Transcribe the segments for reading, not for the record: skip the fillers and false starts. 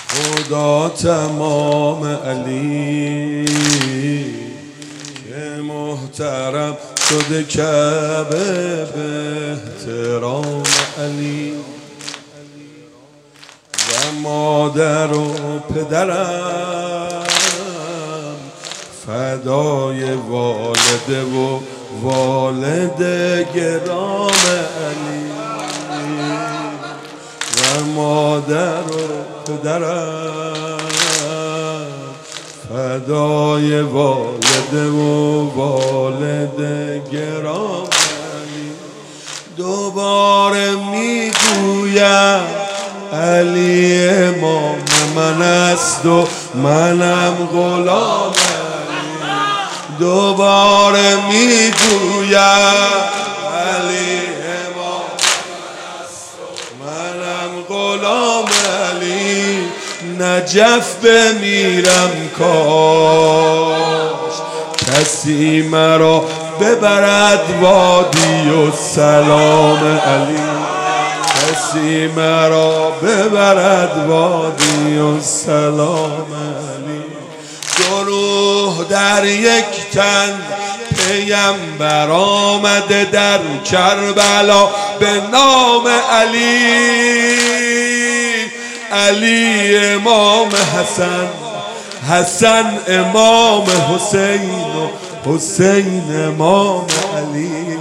خدا تمام علی که محترم شده کعبه به احترام علی و مادر و پدرم فدای والده و والد گرام علی و مادر و پدرم فدای والده و والد گرام علی. دوباره میگویم علی امام من است و منم غلام علی. دوباره میگویم علی امام من است و منم غلام علی. نجف بمیرم کاش کسی مرا ببرد وادی و سلام علی. کسی مرا ببرد وادی و سلام علی. دو روح در یک تن پیمبر آمده در کربلا به نام علی. علی امام حسن، حسن امام حسین و حسین امام علی.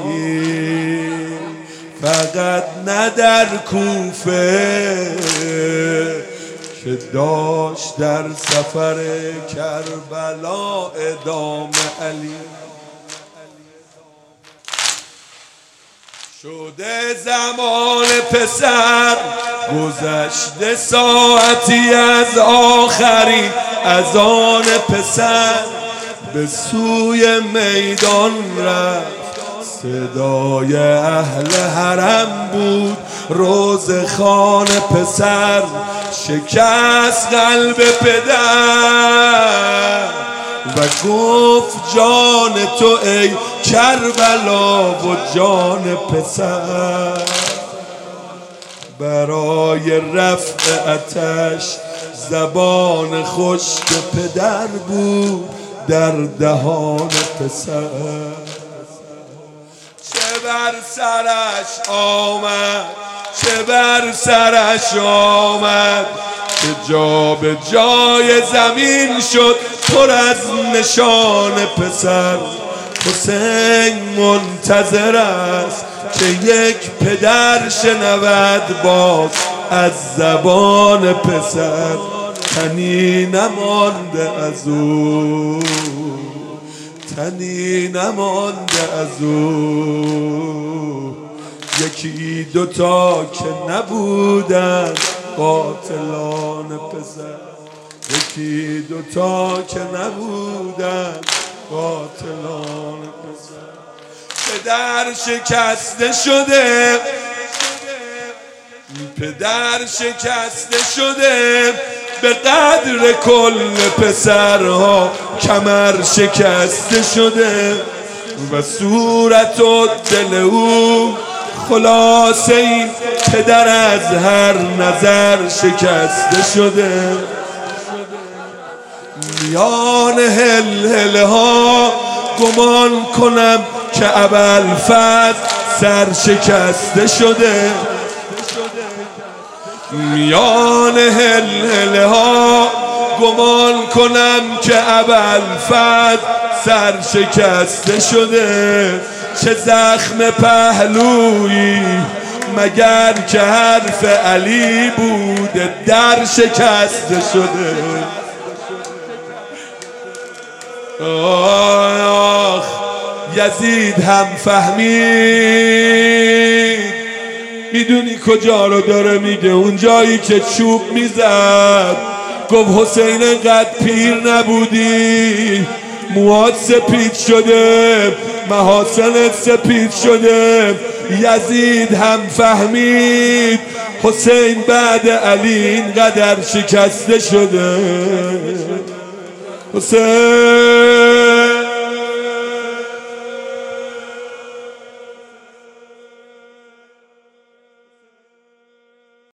فقط نه در کوفه که داشت در سفر کربلا ادام علی. شده زمان پسر گذشته ساعتی از آخرین اذان پسر به سوی میدان رفت. صدای اهل حرم بود روزخوان پسر شکست قلب پدر و گفت جان تو ای کربلا و جان پسر. برای رفع آتش زبان خشک پدر بود در دهان پسر. چه بر سرش آمد چه بر سرش آمد که جا به جای زمین شد پر از نشان پسر. حسین منتظر است که یک پدر شنود باز از زبان پسر. تنی نمانده از او تنی نمانده از او. یکی دوتا که نبودن قاتلان پسر. یکی دوتا که نبودن قاتلان پسر. پدر شکسته شده پدر شکسته شده به قدر کل پسرها کمر شکسته شده و صورت و دل او خلاصه این پدر از هر نظر شکسته شده. میان هلهله ها گمان کنم که ابوالفضل سر شکسته شده. میان هلهله ها گمان کنم که ابوالفضل سر شکسته شده. چه زخم پهلویی مگر که حرف علی بوده در شکسته شده. آخ یزید هم فهمید. میدونی کجا رو داره میگه؟ اون جایی که چوب میزد گفت حسین قد پیر نبودی، موهات سپید شده، محاسنت سپید شده. یزید هم فهمید حسین بعد علی اینقدر شکسته شده. حسین